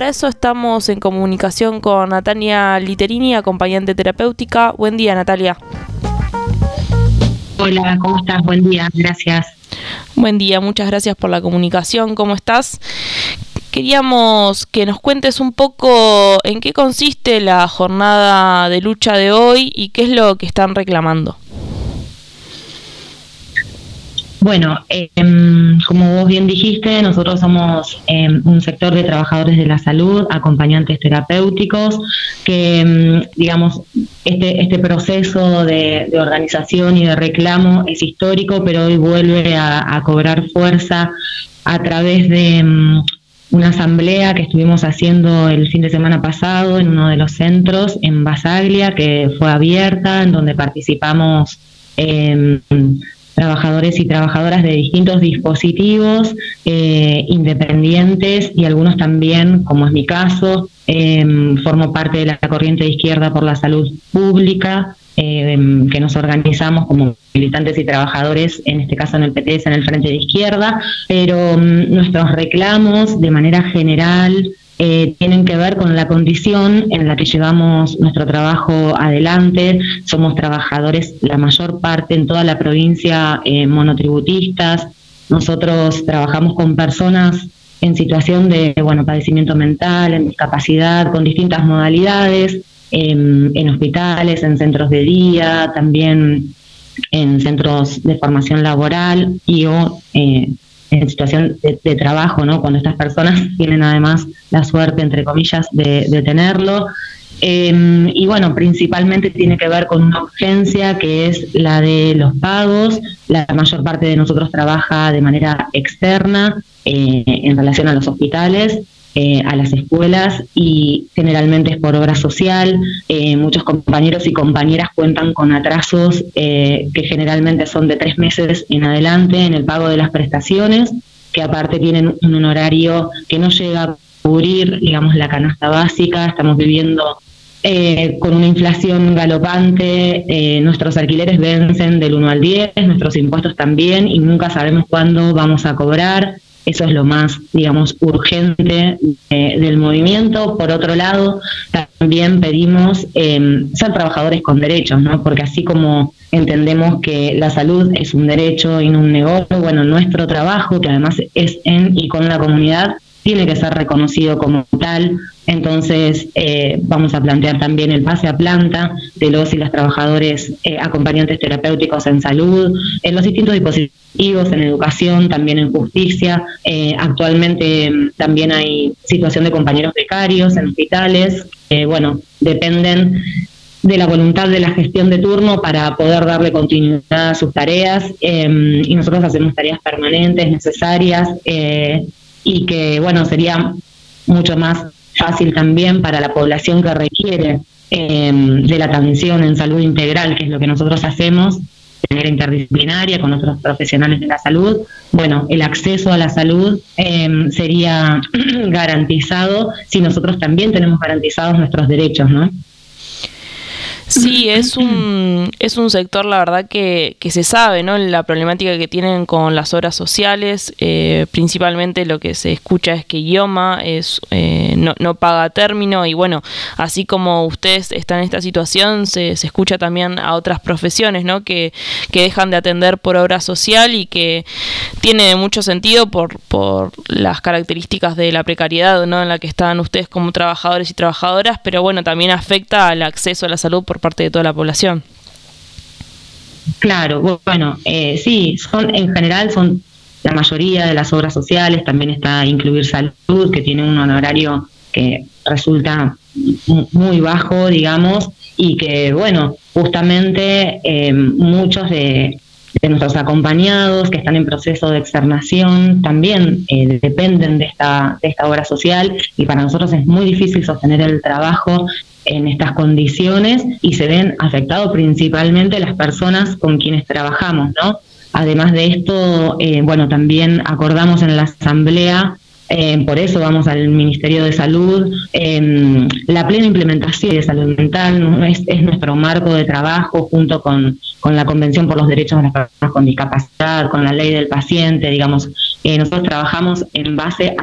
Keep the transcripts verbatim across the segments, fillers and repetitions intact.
para eso estamos en comunicación con Natalia Literini, acompañante terapéutica. Buen día, Natalia. Hola, ¿cómo estás? Buen día, gracias. Buen día, muchas gracias por la comunicación. ¿Cómo estás? Queríamos que nos cuentes un poco en qué consiste la jornada de lucha de hoy y qué es lo que están reclamando. Bueno, eh, como vos bien dijiste, nosotros somos eh, un sector de trabajadores de la salud, acompañantes terapéuticos, que, digamos, este, este proceso de, de organización y de reclamo es histórico, pero hoy vuelve a, a cobrar fuerza a través de um, una asamblea que estuvimos haciendo el fin de semana pasado en uno de los centros en Basaglia, que fue abierta, en donde participamos eh, trabajadores y trabajadoras de distintos dispositivos eh, independientes y algunos también, como es mi caso, eh, formo parte de la corriente de Izquierda por la Salud Pública, eh, que nos organizamos como militantes y trabajadores, en este caso en el P T S, en el Frente de Izquierda, pero um, nuestros reclamos de manera general Eh, tienen que ver con la condición en la que llevamos nuestro trabajo adelante. Somos trabajadores, la mayor parte en toda la provincia, eh, monotributistas. Nosotros trabajamos con personas en situación de bueno padecimiento mental, en discapacidad, con distintas modalidades, eh, en hospitales, en centros de día, también en centros de formación laboral y o eh, en situación de, de trabajo, ¿no? Cuando estas personas tienen además la suerte, entre comillas, de, de tenerlo. Eh, y bueno, principalmente tiene que ver con una urgencia que es la de los pagos. La mayor parte de nosotros trabaja de manera externa eh, en relación a los hospitales, Eh, a las escuelas, y generalmente es por obra social. Eh, muchos compañeros y compañeras cuentan con atrasos eh, que generalmente son de tres meses en adelante en el pago de las prestaciones, que aparte tienen un honorario que no llega a cubrir, digamos, la canasta básica. Estamos viviendo eh, con una inflación galopante, eh, nuestros alquileres vencen del uno al diez, nuestros impuestos también, y nunca sabemos cuándo vamos a cobrar. Eso es lo más, digamos, urgente eh, del movimiento. Por otro lado, también pedimos eh, ser trabajadores con derechos, ¿no? Porque así como entendemos que la salud es un derecho y no un negocio, bueno, nuestro trabajo, que además es en y con la comunidad, tiene que ser reconocido como tal. Entonces eh, vamos a plantear también el pase a planta de los y las trabajadores eh, acompañantes terapéuticos en salud, en los distintos dispositivos, en educación, también en justicia. Eh, actualmente eh, también hay situación de compañeros becarios en hospitales, eh, bueno, dependen de la voluntad de la gestión de turno para poder darle continuidad a sus tareas, eh, y nosotros hacemos tareas permanentes, necesarias, eh, y que, bueno, sería mucho más fácil también para la población que requiere eh, de la atención en salud integral, que es lo que nosotros hacemos, de manera interdisciplinaria con otros profesionales de la salud. Bueno, el acceso a la salud eh, sería garantizado si nosotros también tenemos garantizados nuestros derechos, ¿no? Sí, es un es un sector, la verdad, que, que se sabe, ¿no? La problemática que tienen con las obras sociales. Eh, principalmente lo que se escucha es que IOMA es, eh, no, no paga a término, y bueno, así como ustedes están en esta situación, se, se escucha también a otras profesiones, ¿no? Que, que dejan de atender por obra social, y que tiene mucho sentido por, por las características de la precariedad, ¿no? En la que están ustedes como trabajadores y trabajadoras, pero bueno, también afecta al acceso a la salud por parte de toda la población. Claro, bueno, eh, sí, son en general son la mayoría de las obras sociales. También está Incluir Salud, que tiene un honorario que resulta muy bajo, digamos, y que, bueno, justamente eh, muchos de, de nuestros acompañados que están en proceso de externación también eh, dependen de esta, de esta obra social, y para nosotros es muy difícil sostener el trabajo en estas condiciones, y se ven afectados principalmente las personas con quienes trabajamos, ¿no? Además de esto, eh, bueno, también acordamos en la asamblea, eh, por eso vamos al Ministerio de Salud, eh, la plena implementación de salud mental, ¿no? es, es nuestro marco de trabajo, junto con, con la Convención por los Derechos de las Personas con Discapacidad, con la Ley del Paciente, digamos. Eh, nosotros trabajamos en base a sostener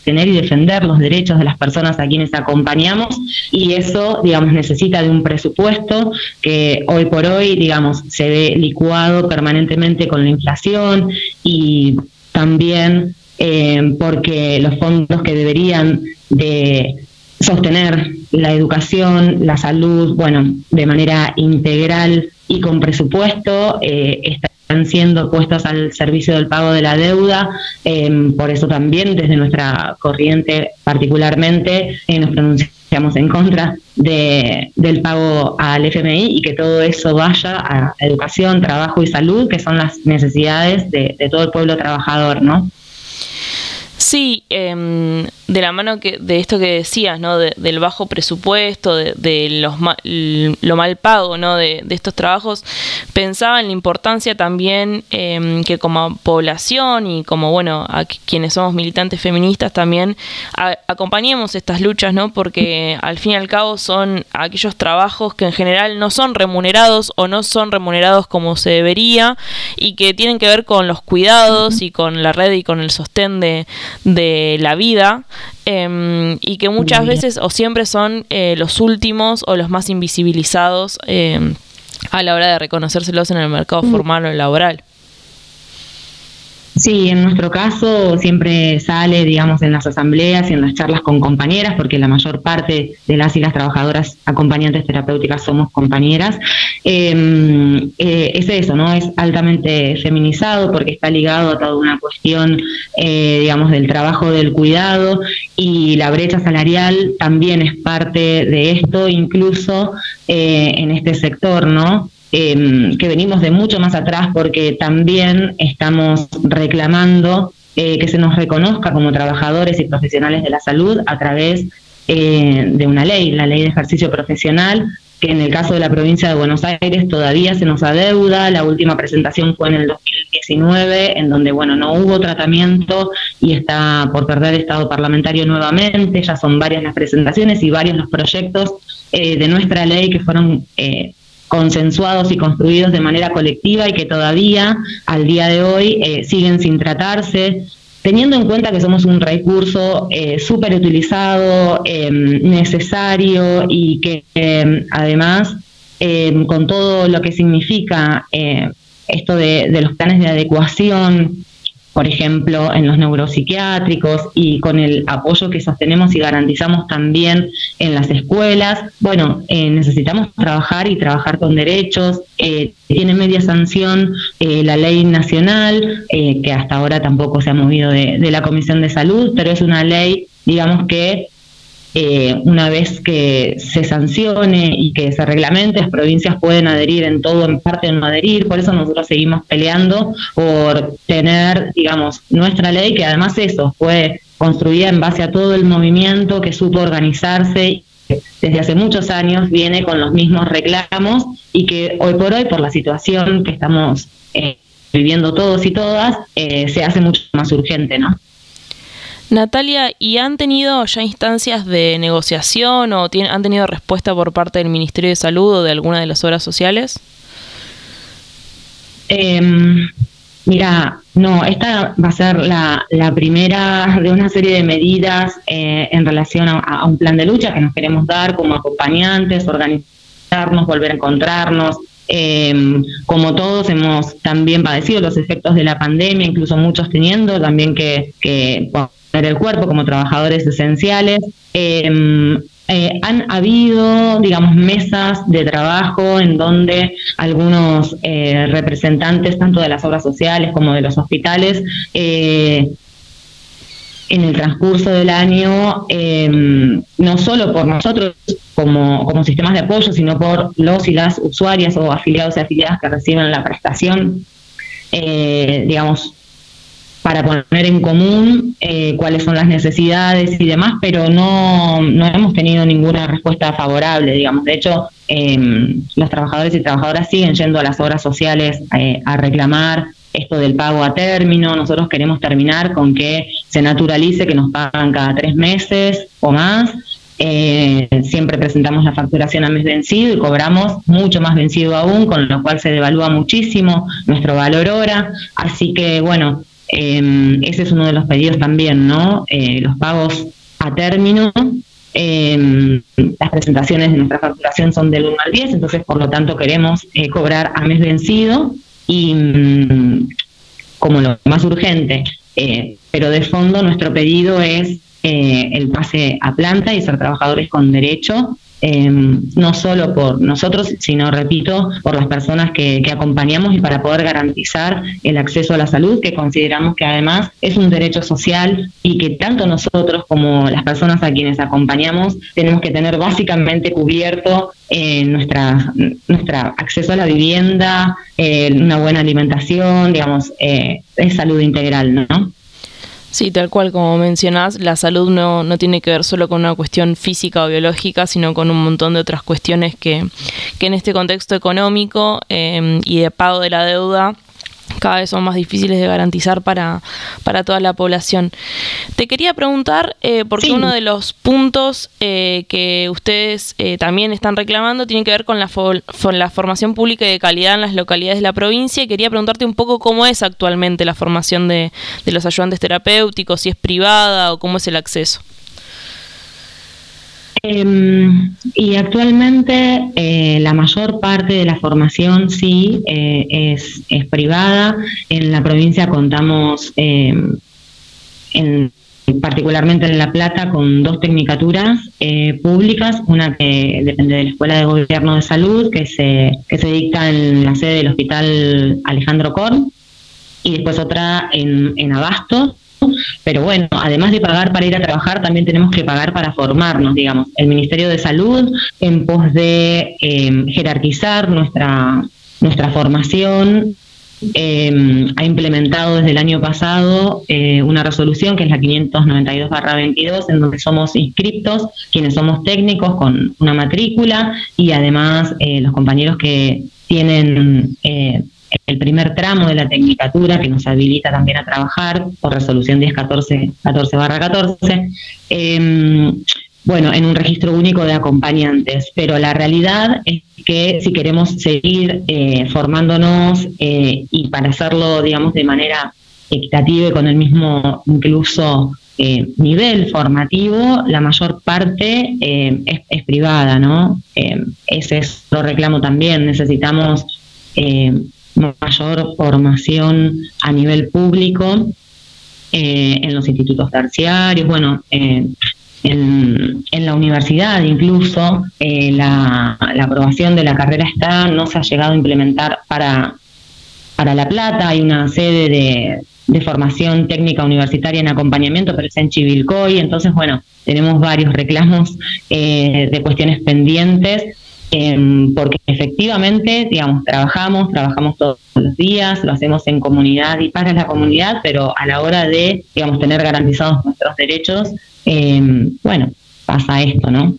sostener y defender los derechos de las personas a quienes acompañamos, y eso, digamos, necesita de un presupuesto que hoy por hoy, digamos, se ve licuado permanentemente con la inflación, y también eh, porque los fondos que deberían de sostener la educación, la salud, bueno, de manera integral y con presupuesto, eh, están siendo puestos al servicio del pago de la deuda. Eh, por eso también desde nuestra corriente particularmente eh, nos pronunciamos en contra de, del pago al F M I, y que todo eso vaya a educación, trabajo y salud, que son las necesidades de, de todo el pueblo trabajador, ¿no? Sí, eh, de la mano que de esto que decías, ¿no? De, del bajo presupuesto, de, de los ma, lo mal pago, ¿no? De, de estos trabajos, pensaba en la importancia también eh, que como población y como, bueno, a quienes somos militantes feministas también a, acompañemos estas luchas, ¿no? Porque al fin y al cabo son aquellos trabajos que en general no son remunerados o no son remunerados como se debería, y que tienen que ver con los cuidados y con la red y con el sostén de de la vida, eh, y que muchas veces o siempre son eh, los últimos o los más invisibilizados eh, a la hora de reconocérselos en el mercado formal o laboral. Sí, en nuestro caso siempre sale, digamos, en las asambleas y en las charlas con compañeras, porque la mayor parte de las y las trabajadoras acompañantes terapéuticas somos compañeras. Eh, eh, es eso, ¿no? Es altamente feminizado porque está ligado a toda una cuestión, eh, digamos, del trabajo del cuidado, y la brecha salarial también es parte de esto, incluso eh, en este sector, ¿no? Eh, que venimos de mucho más atrás, porque también estamos reclamando eh, que se nos reconozca como trabajadores y profesionales de la salud a través eh, de una ley, la ley de ejercicio profesional, que en el caso de la provincia de Buenos Aires todavía se nos adeuda. La última presentación fue en el dos mil diecinueve, en donde, bueno, no hubo tratamiento y está por perder estado parlamentario nuevamente. Ya son varias las presentaciones y varios los proyectos eh, de nuestra ley que fueron eh, consensuados y construidos de manera colectiva, y que todavía al día de hoy eh, siguen sin tratarse, teniendo en cuenta que somos un recurso eh, súper utilizado, eh, necesario, y que eh, además eh, con todo lo que significa eh, esto de, de los planes de adecuación, por ejemplo, en los neuropsiquiátricos, y con el apoyo que sostenemos y garantizamos también en las escuelas, bueno, eh, necesitamos trabajar y trabajar con derechos. Eh, tiene media sanción eh, la ley nacional, eh, que hasta ahora tampoco se ha movido de, de la Comisión de Salud, pero es una ley, digamos, que Eh, una vez que se sancione y que se reglamente, las provincias pueden adherir en todo, en parte no adherir. Por eso nosotros seguimos peleando por tener, digamos, nuestra ley, que además eso fue construida en base a todo el movimiento que supo organizarse y que desde hace muchos años viene con los mismos reclamos, y que hoy por hoy, por la situación que estamos eh, viviendo todos y todas, eh, se hace mucho más urgente, ¿no? Natalia, ¿y han tenido ya instancias de negociación o tienen, han tenido respuesta por parte del Ministerio de Salud o de alguna de las obras sociales? Eh, mira, no, esta va a ser la, la primera de una serie de medidas eh, en relación a, a un plan de lucha que nos queremos dar como acompañantes, organizarnos, volver a encontrarnos. Eh, como todos hemos también padecido los efectos de la pandemia, incluso muchos teniendo también que, que poner el cuerpo como trabajadores esenciales. Eh, eh, han habido, digamos, mesas de trabajo en donde algunos eh, representantes, tanto de las obras sociales como de los hospitales, eh, en el transcurso del año, eh, no solo por nosotros como, como sistemas de apoyo, sino por los y las usuarias o afiliados y afiliadas que reciben la prestación, eh, digamos, para poner en común eh, cuáles son las necesidades y demás, pero no, no hemos tenido ninguna respuesta favorable, digamos. De hecho, eh, los trabajadores y trabajadoras siguen yendo a las obras sociales eh, a reclamar esto del pago a término. Nosotros queremos terminar con que se naturalice que nos pagan cada tres meses o más. Eh, siempre presentamos la facturación a mes vencido y cobramos mucho más vencido aún, con lo cual se devalúa muchísimo nuestro valor hora. Así que, bueno, Eh, ese es uno de los pedidos también, ¿no? Eh, los pagos a término. Eh, las presentaciones de nuestra facturación son del uno al diez, entonces por lo tanto queremos eh, cobrar a mes vencido y mm, como lo más urgente, eh, pero de fondo nuestro pedido es eh, el pase a planta y ser trabajadores con derecho, eh, no solo por nosotros, sino, repito, por las personas que, que acompañamos y para poder garantizar el acceso a la salud, que consideramos que además es un derecho social y que tanto nosotros como las personas a quienes acompañamos tenemos que tener básicamente cubierto eh, nuestra, nuestra acceso a la vivienda, eh, una buena alimentación, digamos, eh, es salud integral, ¿no? Sí, tal cual como mencionás, la salud no, no tiene que ver solo con una cuestión física o biológica, sino con un montón de otras cuestiones que, que en este contexto económico eh, y de pago de la deuda cada vez son más difíciles de garantizar para, para toda la población. Te quería preguntar, eh, porque sí. uno de los puntos eh, que ustedes eh, también están reclamando tiene que ver con la, fo- con la formación pública y de calidad en las localidades de la provincia, y quería preguntarte un poco cómo es actualmente la formación de, de los ayudantes terapéuticos, si es privada o cómo es el acceso. Eh, y actualmente eh, la mayor parte de la formación sí eh, es, es privada. En la provincia contamos, eh, en, particularmente en La Plata, con dos tecnicaturas eh, públicas, una que depende de la Escuela de Gobierno de Salud, que se, que se dicta en la sede del Hospital Alejandro Korn, y después otra en, en Abasto. Pero bueno, además de pagar para ir a trabajar, también tenemos que pagar para formarnos, digamos. El Ministerio de Salud, en pos de eh, jerarquizar nuestra, nuestra formación, eh, ha implementado desde el año pasado eh, una resolución que es la quinientos noventa y dos barra veintidós, en donde somos inscriptos quienes somos técnicos con una matrícula y además eh, los compañeros que tienen Eh, el primer tramo de la tecnicatura, que nos habilita también a trabajar por resolución diez catorce barra catorce, eh, bueno, en un registro único de acompañantes. Pero la realidad es que si queremos seguir eh, formándonos eh, y para hacerlo, digamos, de manera equitativa y con el mismo incluso eh, nivel formativo, la mayor parte eh, es, es privada, ¿no? Eh, ese es otro reclamo también. Necesitamos Eh, mayor formación a nivel público eh, en los institutos terciarios, bueno, eh, en, en la universidad incluso eh, la, la aprobación de la carrera está, no se ha llegado a implementar para, para La Plata. Hay una sede de, de formación técnica universitaria en acompañamiento, pero es en Chivilcoy. Entonces, bueno, tenemos varios reclamos eh, de cuestiones pendientes. Eh, porque efectivamente, digamos, trabajamos, trabajamos todos los días, lo hacemos en comunidad y para la comunidad, pero a la hora de, digamos, tener garantizados nuestros derechos, eh, bueno, pasa esto, ¿no?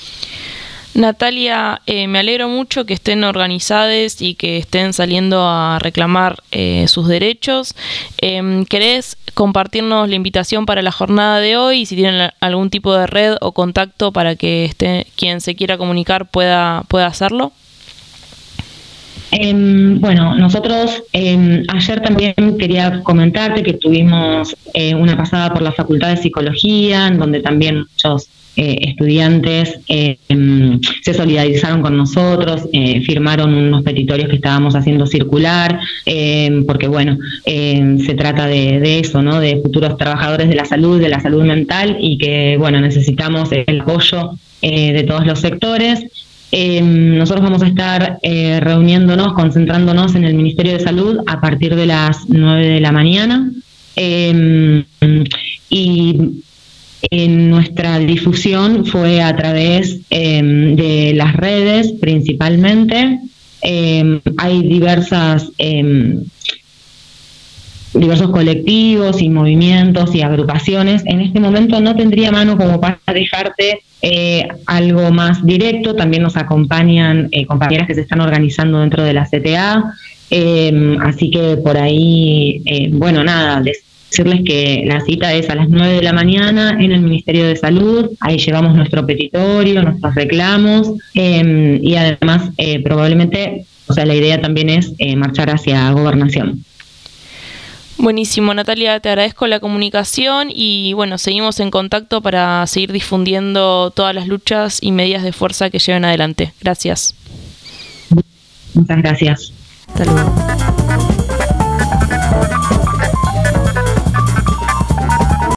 Natalia, eh, me alegro mucho que estén organizadas y que estén saliendo a reclamar eh, sus derechos. Eh, ¿Querés compartirnos la invitación para la jornada de hoy y si tienen algún tipo de red o contacto para que esté, quien se quiera comunicar pueda, pueda hacerlo? Eh, bueno, nosotros eh, ayer también quería comentarte que tuvimos eh, una pasada por la Facultad de Psicología, en donde también muchos Eh, estudiantes eh, eh, se solidarizaron con nosotros, eh, firmaron unos petitorios que estábamos haciendo circular, eh, porque bueno, eh, se trata de, de eso, ¿no? De futuros trabajadores de la salud, de la salud mental, y que bueno, necesitamos el apoyo eh, de todos los sectores. Eh, nosotros vamos a estar eh, reuniéndonos, concentrándonos en el Ministerio de Salud a partir de las nueve de la mañana, eh, y en nuestra difusión fue a través eh, de las redes principalmente. Eh, hay diversas eh, diversos colectivos y movimientos y agrupaciones. En este momento no tendría mano como para dejarte eh, algo más directo. También nos acompañan eh, compañeras que se están organizando dentro de la C T A, eh, así que por ahí, eh, bueno, nada, les decirles que la cita es a las nueve de la mañana en el Ministerio de Salud. Ahí llevamos nuestro petitorio, nuestros reclamos, eh, y además eh, probablemente, o sea, la idea también es eh, marchar hacia Gobernación. Buenísimo, Natalia, te agradezco la comunicación y bueno, seguimos en contacto para seguir difundiendo todas las luchas y medidas de fuerza que lleven adelante. Gracias. Muchas gracias. Hasta luego.